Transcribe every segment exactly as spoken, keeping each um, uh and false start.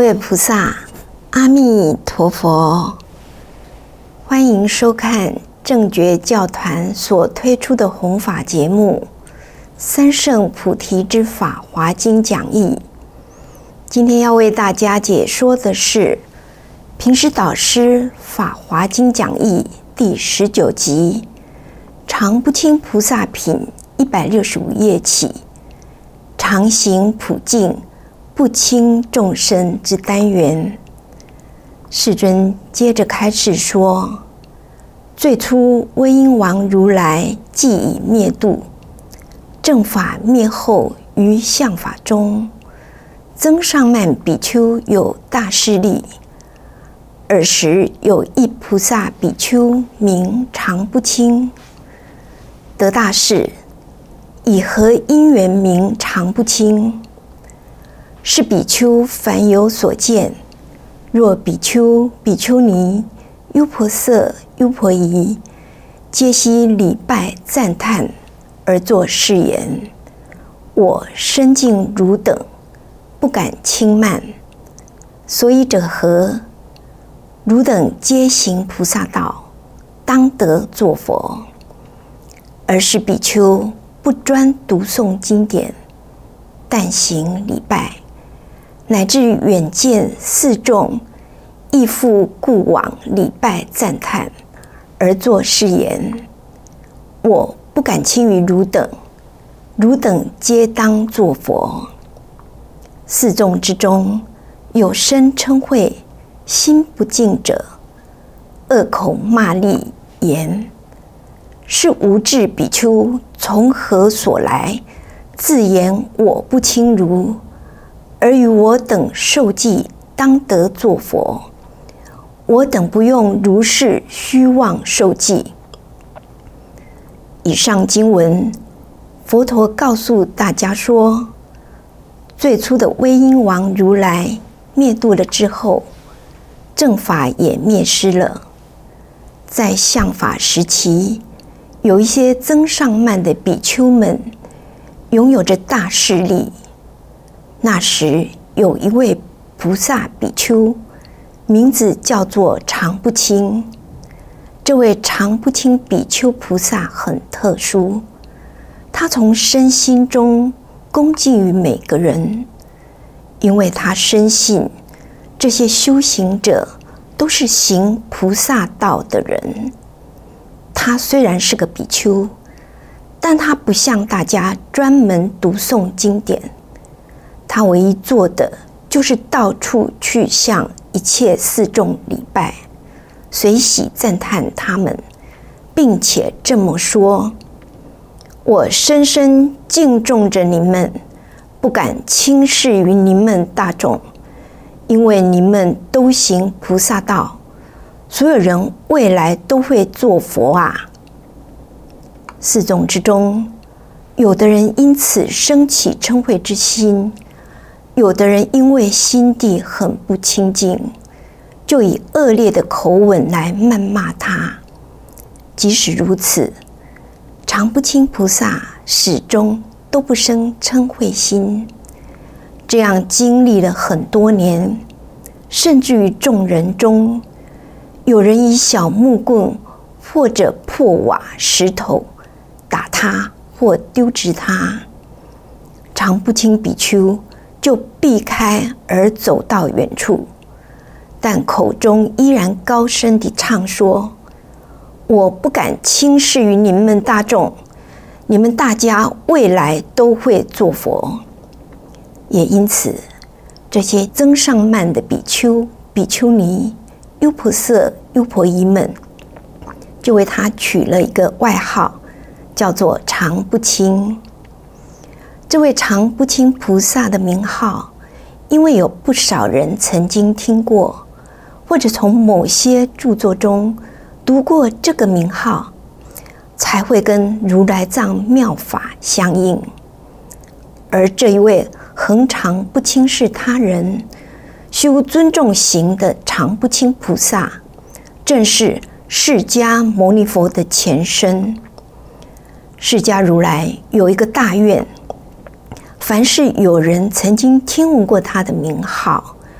位菩萨，阿弥陀佛！欢迎收看正觉教团所推出的弘法节目《三圣菩提之法华经讲义》。今天要为大家解说的是平时导师法华经讲义第十九集，常不轻菩萨品一百六十五页起，常行普净不轻众生之单元。世尊接着开示说，最初威音王如来既已灭度，正法灭后于相法中，增上慢比丘有大势力。尔时有一菩萨比丘名常不轻，得大势，以何因缘名常不轻？是比丘凡有所见，若比丘、比丘尼、优婆塞、优婆夷，皆悉礼拜赞叹，而作是言：我身敬汝等，不敢轻慢。所以者何？汝等皆行菩萨道，当得作佛。而是比丘不专读诵经典，但行礼拜，乃至远见四众，亦复故往礼拜赞叹，而作是言：我不敢轻于汝等，汝等皆当作佛。四众之中，有生嗔恚、心不净者，恶口骂詈言：是无智比丘从何所来，自言我不轻如，而于我等受记，当得作佛。我等不用如是虚妄受记。以上经文，佛陀告诉大家说，最初的威音王如来灭度了之后，正法也灭失了。在相法时期，有一些增上慢的比丘们拥有着大势力。那时有一位菩萨比丘，名字叫做常不轻。这位常不轻比丘菩萨很特殊，他从身心中恭敬于每个人，因为他深信这些修行者都是行菩萨道的人。他虽然是个比丘，但他不像大家专门读诵经典，他唯一做的就是到处去向一切四众礼拜，随喜赞叹他们，并且这么说：我深深敬重着你们，不敢轻视于你们大众，因为你们都行菩萨道，所有人未来都会做佛啊。四众之中，有的人因此生起嗔恚之心，有的人因为心地很不清净，就以恶劣的口吻来谩骂他。即使如此，常不轻菩萨始终都不生嗔恚心。这样经历了很多年，甚至于众人中，有人以小木棍或者破瓦石头打他或丢掷他，常不轻比丘就避开而走到远处，但口中依然高声地唱说：我不敢轻视于你们大众，你们大家未来都会做佛。也因此，这些增上慢的比丘、比丘尼、优婆塞、优婆夷们，就为他取了一个外号，叫做常不轻。这位常不轻菩萨的名号，因为有不少人曾经听过，或者从某些著作中读过这个名号，才会跟如来藏妙法相应。而这一位恒常不轻视他人、修尊重行的常不轻菩萨，正是释迦牟尼佛的前身。释迦如来有一个大愿，凡是有人曾经听闻过他的名号，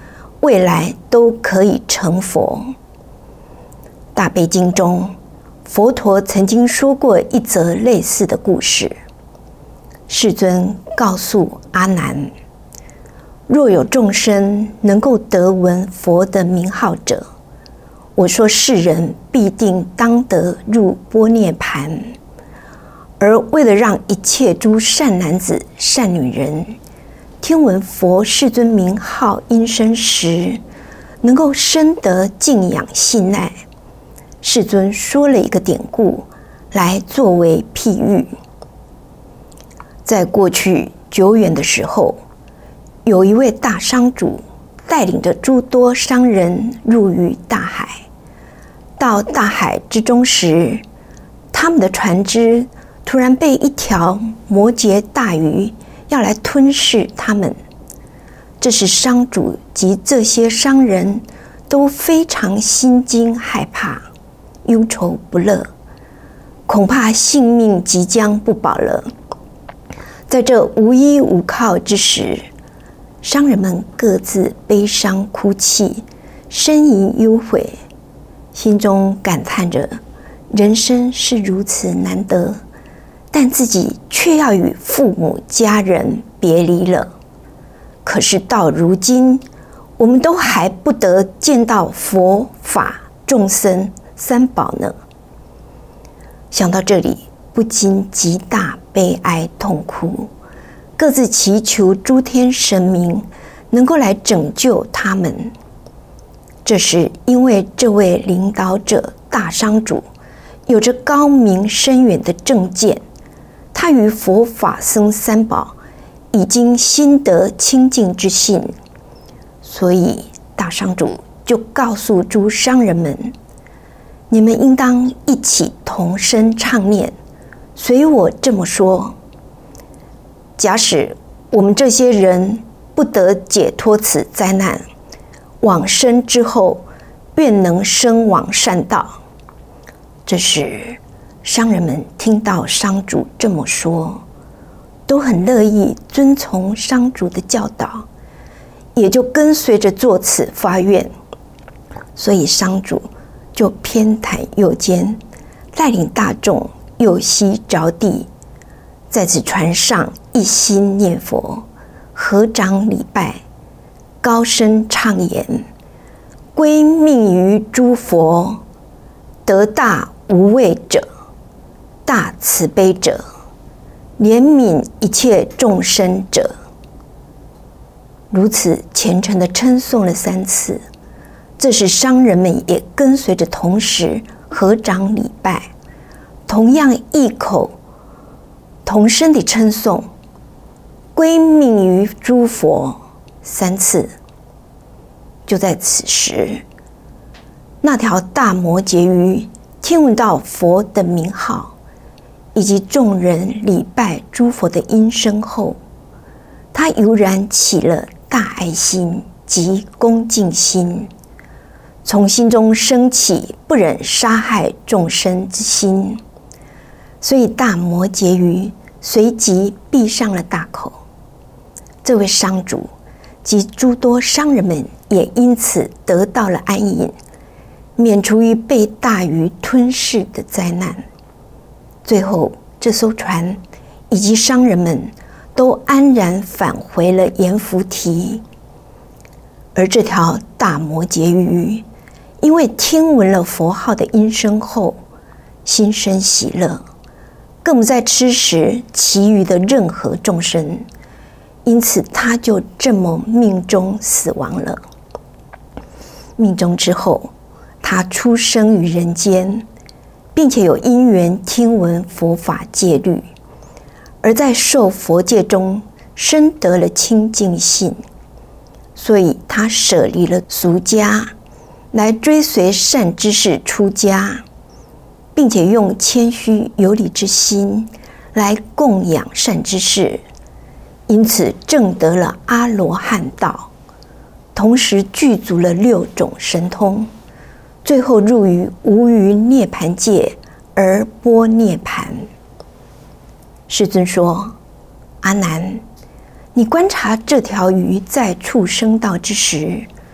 未来都可以成佛。大悲经中，佛陀曾经说过一则类似的故事。世尊告诉阿难，若有众生能够得闻佛的名号者，我说世人必定当得入般涅盘。而为了让一切诸善男子善女人听闻佛世尊名号音声时，能够深得敬仰信赖，世尊说了一个典故来作为譬喻。在过去久远的时候，有一位大商主带领着诸多商人入于大海。到大海之中时，他们的船只突然被一条摩羯大鱼要来吞噬他们。这时商主及这些商人都非常心惊害怕，忧愁不乐，恐怕性命即将不保了。在这无依无靠之时，商人们各自悲伤哭泣，呻吟忧悔，心中感叹着人生是如此难得，但自己却要与父母家人别离了。可是到如今，我们都还不得见到佛法众生三宝呢。想到这里，不禁极大悲哀痛哭，各自祈求诸天神明能够来拯救他们。这时，因为这位领导者大商主有着高明深远的正见，他于佛法僧三宝已经心得清净之信，所以大商主就告诉诸商人们，你们应当一起同声唱念，随我这么说。假使我们这些人不得解脱此灾难，往生之后愿能生往善道。这时商人们听到商主这么说，都很乐意遵从商主的教导，也就跟随着作此发愿。所以商主就偏袒右肩，带领大众右膝着地，在此船上一心念佛，合掌礼拜，高声唱言：归命于诸佛，得大无畏者，大慈悲者，怜悯一切众生者。如此虔诚地称颂了三次，这时商人们也跟随着同时合掌礼拜，同样异口同声地称颂归命于诸佛三次。就在此时，那条大摩羯鱼听闻到佛的名号以及众人礼拜诸佛的音声后，他油然起了大爱心及恭敬心，从心中升起不忍杀害众生之心，所以大摩羯鱼随即闭上了大口。这位商主及诸多商人们也因此得到了安隐，免除于被大鱼吞噬的灾难。最后，这艘船以及商人们都安然返回了阎浮提。而这条大摩羯鱼因为听闻了佛号的音声后，心生喜乐，更不再吃食其余的任何众生，因此他就这么命中死亡了。命中之后，他出生于人间，并且有因缘听闻佛法戒律，而在受佛戒中深得了清净信，所以他舍离了俗家，来追随善知识出家，并且用谦虚有礼之心来供养善知识，因此证得了阿罗汉道，同时具足了六种神通，最后入于无余涅盘界而般涅盘。世尊说：阿难，你观察这条鱼在畜生道之时，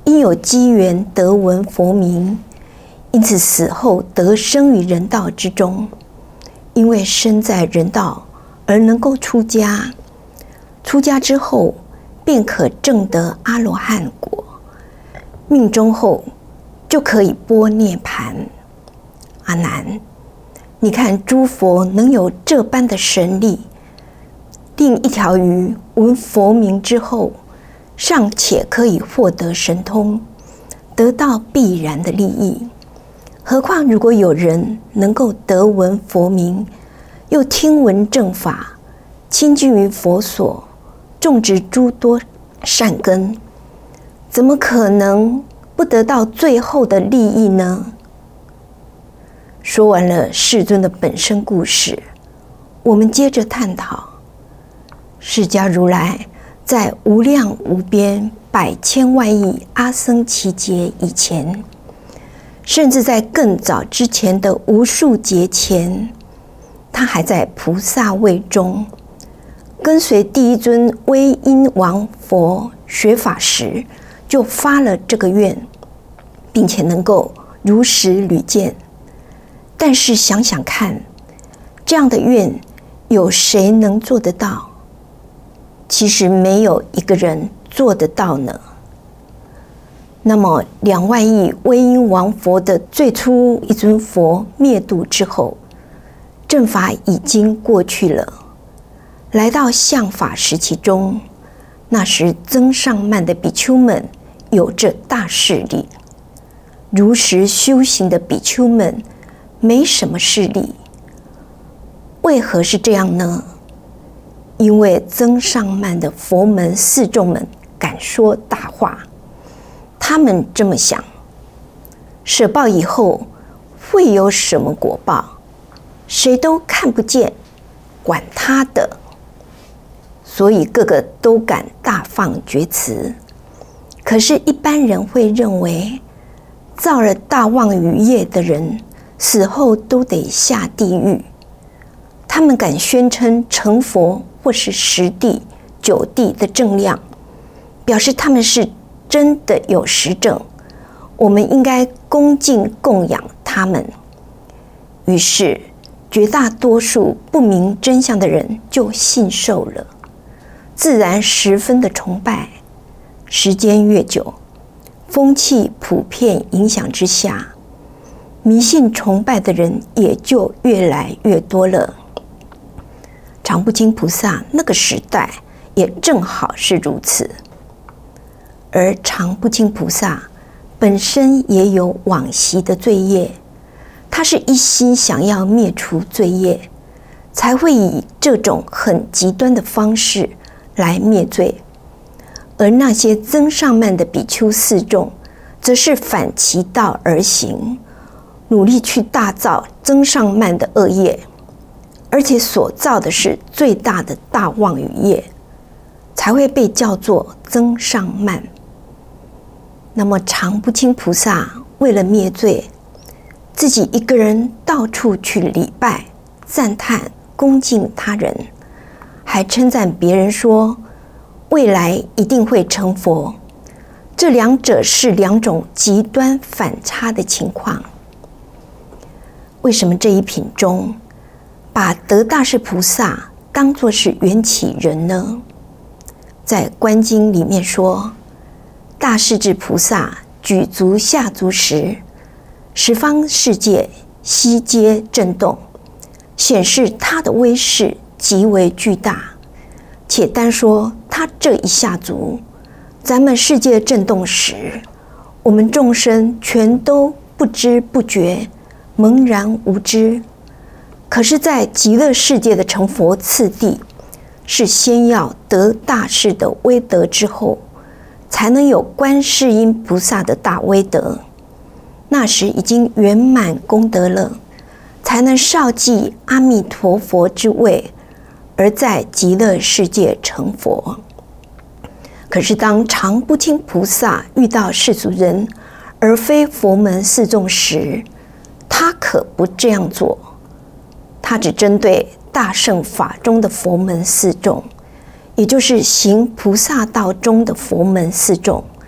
因有机缘得闻佛名，因此死后得生于人道之中。因为生在人道而能够出家，出家之后便可证得阿罗汉果，命终后就可以拨涅盘。阿难，你看诸佛能有这般的神力，令一条鱼闻佛名之后，尚且可以获得神通，得到必然的利益。何况如果有人能够得闻佛名，又听闻正法，亲近于佛所，种植诸多善根，怎么可能不得到最后的利益呢？说完了世尊的本身故事，我们接着探讨释迦如来在无量无边百千万亿阿僧祇劫以前，甚至在更早之前的无数劫前，他还在菩萨位中，跟随第一尊威音王佛学法时，就发了这个愿，并且能够如实履见。但是想想看，这样的愿有谁能做得到？其实没有一个人做得到呢。那么两万亿威音王佛的最初一尊佛灭度之后，正法已经过去了，来到相法时期中，那时增上慢的比丘们有着大势力，如实修行的比丘们没什么势力。为何是这样呢？因为增上慢的佛门四众们敢说大话，他们这么想：舍报以后会有什么果报，谁都看不见，管他的。所以个个都敢大放厥词。可是一般人会认为，造了大妄语业的人死后都得下地狱。他们敢宣称成佛或是十地、九地的正量，表示他们是真的有实证，我们应该恭敬供养他们。于是绝大多数不明真相的人就信受了，自然十分的崇拜。时间越久，风气普遍影响之下，迷信崇拜的人也就越来越多了。常不轻菩萨那个时代也正好是如此，而常不轻菩萨本身也有往昔的罪业，他是一心想要灭除罪业，才会以这种很极端的方式来灭罪。而那些增上慢的比丘四众，则是反其道而行，努力去大造增上慢的恶业，而且所造的是最大的大妄语业，才会被叫做增上慢。那么常不轻菩萨为了灭罪，自己一个人到处去礼拜、赞叹、恭敬他人，还称赞别人说未来一定会成佛。这两者是两种极端反差的情况。为什么这一品中把得大士菩萨当作是缘起人呢？在观经里面说，大势至菩萨举足下足时，十方世界悉皆震动，显示他的威势极为巨大。且单说他这一下足，咱们世界震动时，我们众生全都不知不觉，茫然无知。可是在极乐世界的成佛次第，是先要得大士的威德之后，才能有观世音菩萨的大威德。那时已经圆满功德了，才能少记阿弥陀佛之位，而在极乐世界成佛。可是当常不轻菩萨遇到世俗人而非佛门四众时，他可不这样做。他只针对大乘法中的佛门四众，也就是行菩萨道中的佛门四众，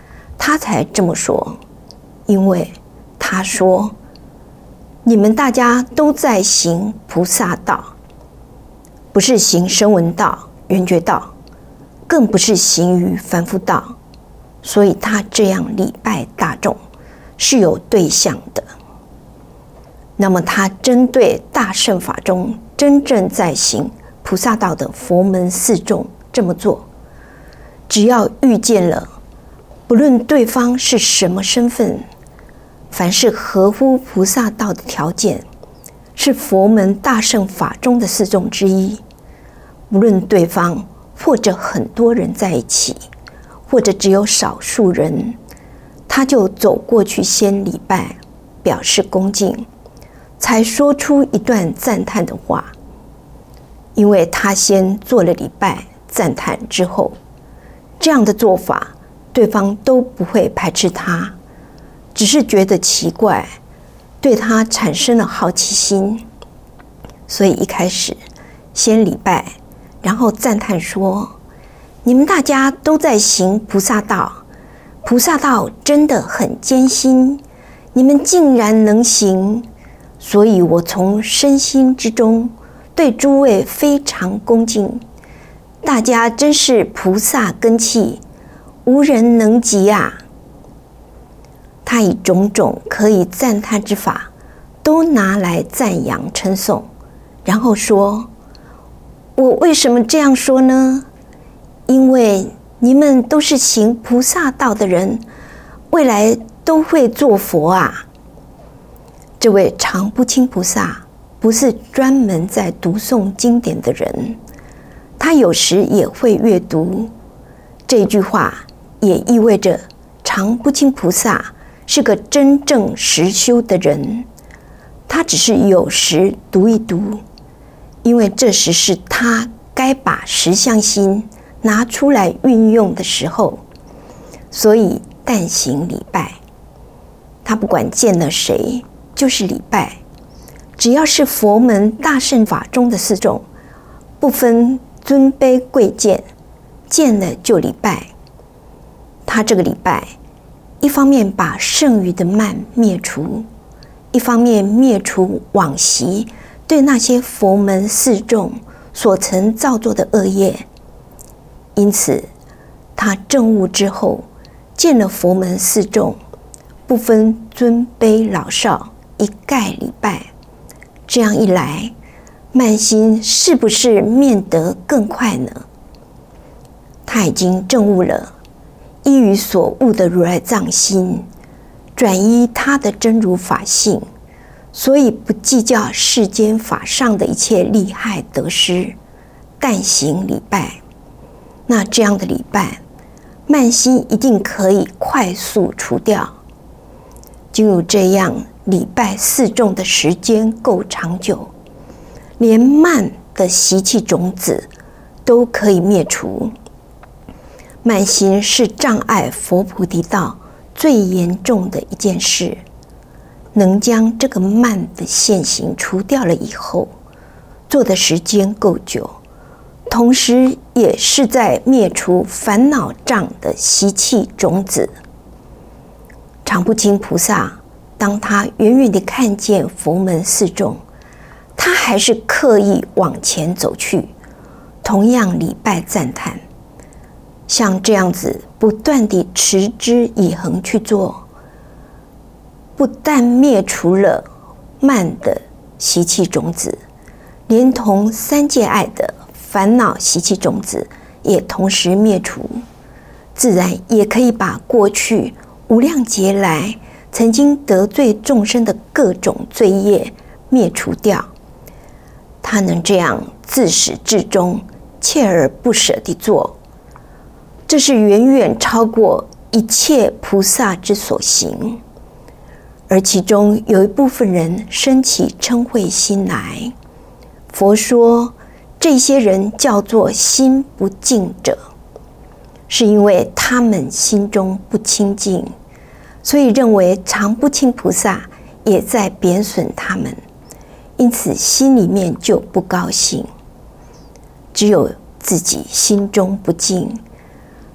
他才这么说，因为他说：“你们大家都在行菩萨道，不是行声闻道、缘觉道，更不是行于凡夫道。”所以他这样礼拜大众是有对象的。那么他针对大乘法中真正在行菩萨道的佛门四众这么做，只要遇见了，不论对方是什么身份，凡是合乎菩萨道的条件，是佛门大乘法中的四众之一，无论对方或者很多人在一起，或者只有少数人，他就走过去先礼拜，表示恭敬，才说出一段赞叹的话。因为他先做了礼拜赞叹之后，这样的做法对方都不会排斥他，只是觉得奇怪，对他产生了好奇心。所以一开始先礼拜，然后赞叹说：“你们大家都在行菩萨道，菩萨道真的很艰辛，你们竟然能行，所以我从身心之中对诸位非常恭敬，大家真是菩萨根器，无人能及啊！”他以种种可以赞叹之法，都拿来赞扬称颂，然后说：“我为什么这样说呢？因为你们都是行菩萨道的人，未来都会做佛啊！”这位常不轻菩萨不是专门在读诵经典的人，他有时也会阅读。这句话也意味着常不轻菩萨是个真正实修的人，他只是有时读一读，因为这时是他该把实相心拿出来运用的时候，所以但行礼拜。他不管见了谁，就是礼拜，只要是佛门大乘法中的四众，不分尊卑贵贱，见了就礼拜。他这个礼拜，一方面把剩余的慢灭除，一方面灭除往昔对那些佛门四众所曾造作的恶业。因此他证悟之后，见了佛门四众，不分尊卑老少，一概礼拜。这样一来，慢心是不是面得更快呢？他已经证悟了，依于所悟的如来藏心，转依他的真如法性，所以不计较世间法上的一切利害得失，但行礼拜。那这样的礼拜，慢心一定可以快速除掉。经由这样礼拜四众的时间够长久，连慢的习气种子都可以灭除。慢心是障碍佛菩提道最严重的一件事，能将这个慢的现行除掉了以后，做的时间够久，同时也是在灭除烦恼障的习气种子。常不轻菩萨，当他远远地看见佛门四众，他还是刻意往前走去，同样礼拜赞叹。像这样子不断地持之以恒去做，不但灭除了慢的习气种子，连同三界爱的烦恼习气种子也同时灭除，自然也可以把过去无量劫来曾经得罪众生的各种罪业灭除掉。他能这样自始至终锲而不舍地做，这是远远超过一切菩萨之所行。而其中有一部分人生起嗔恚心来，佛说这些人叫做心不净者，是因为他们心中不清净，所以认为常不轻菩萨也在贬损他们，因此心里面就不高兴。只有自己心中不净，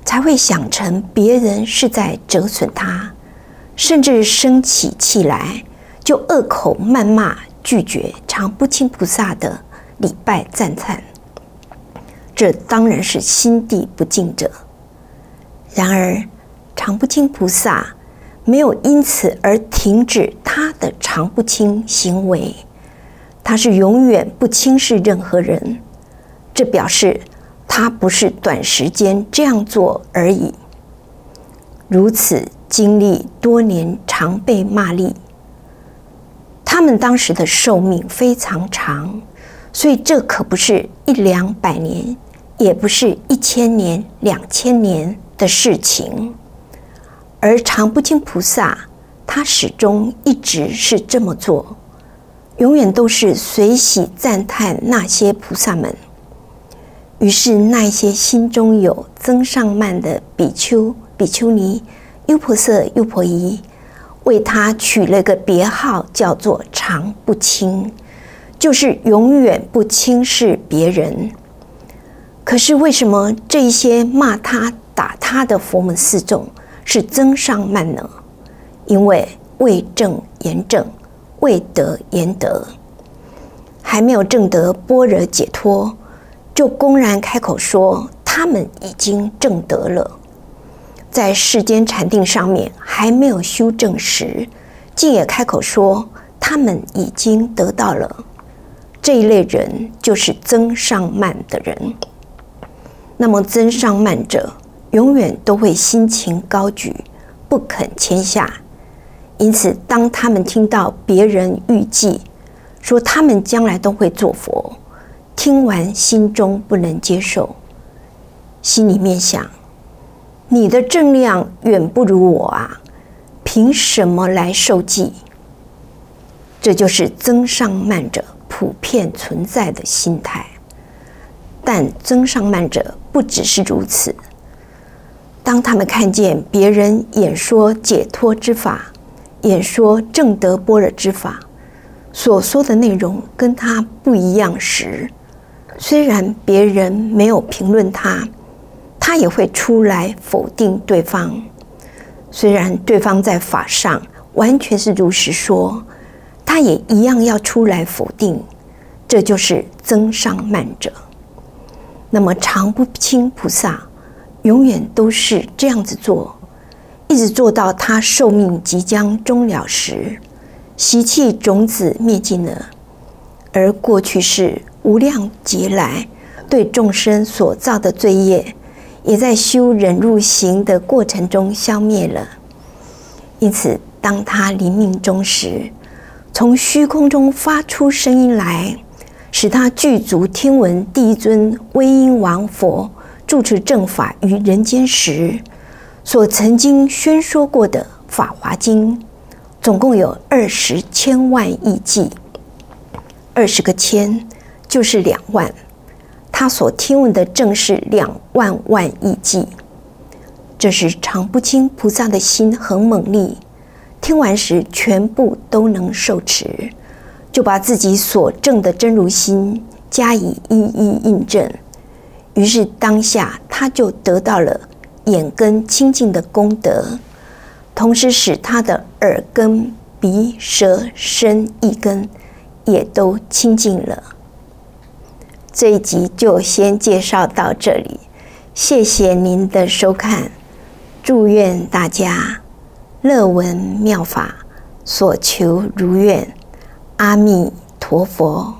才会想成别人是在折损他，甚至生起气来就恶口谩骂，拒绝常不轻菩萨的礼拜赞叹。这当然是心地不净者。然而常不轻菩萨没有因此而停止他的常不轻行为，他是永远不轻视任何人。这表示他不是短时间这样做而已，如此经历多年常被骂詈。他们当时的寿命非常长，所以这可不是一两百年，也不是一千年、两千年的事情。而常不轻菩萨，他始终一直是这么做，永远都是随喜赞叹那些菩萨们。于是那些心中有增上慢的比丘、比丘尼、优婆塞、优婆夷，为他取了个别号，叫做常不轻，就是永远不轻视别人。可是为什么这一些骂他、打他的佛门四众是增上慢呢？因为未证言证，未得言得，还没有证得般若解脱，就公然开口说他们已经证得了。在世间禅定上面还没有修正时，竟也开口说他们已经得到了。这一类人就是增上慢的人。那么增上慢者永远都会心情高举，不肯谦下。因此当他们听到别人预计说他们将来都会做佛，听完心中不能接受，心里面想，你的正量远不如我啊，凭什么来受记？这就是增上慢者普遍存在的心态。但增上慢者不只是如此，当他们看见别人演说解脱之法，演说证得般若之法，所说的内容跟他不一样时，虽然别人没有评论他，他也会出来否定对方。虽然对方在法上完全是如实说，他也一样要出来否定。这就是增上慢者。那么常不轻菩萨永远都是这样子做，一直做到他寿命即将终了时，习气种子灭尽了，而过去世无量劫来对众生所造的罪业，也在修忍辱行的过程中消灭了。因此当他临命终时，从虚空中发出声音来，使他具足听闻第一尊威音王佛住持正法于人间时所曾经宣说过的法华经，总共有二十千万亿偈，二十个千就是两万，他所听闻的正是两万万亿偈。这是常不轻菩萨的心很猛力，听完时全部都能受持，就把自己所证的真如心加以一一印证。于是当下他就得到了眼根清净的功德，同时使他的耳根、鼻、舌、身、意根也都清净了。这一集就先介绍到这里，谢谢您的收看，祝愿大家乐闻妙法，所求如愿，阿弥陀佛。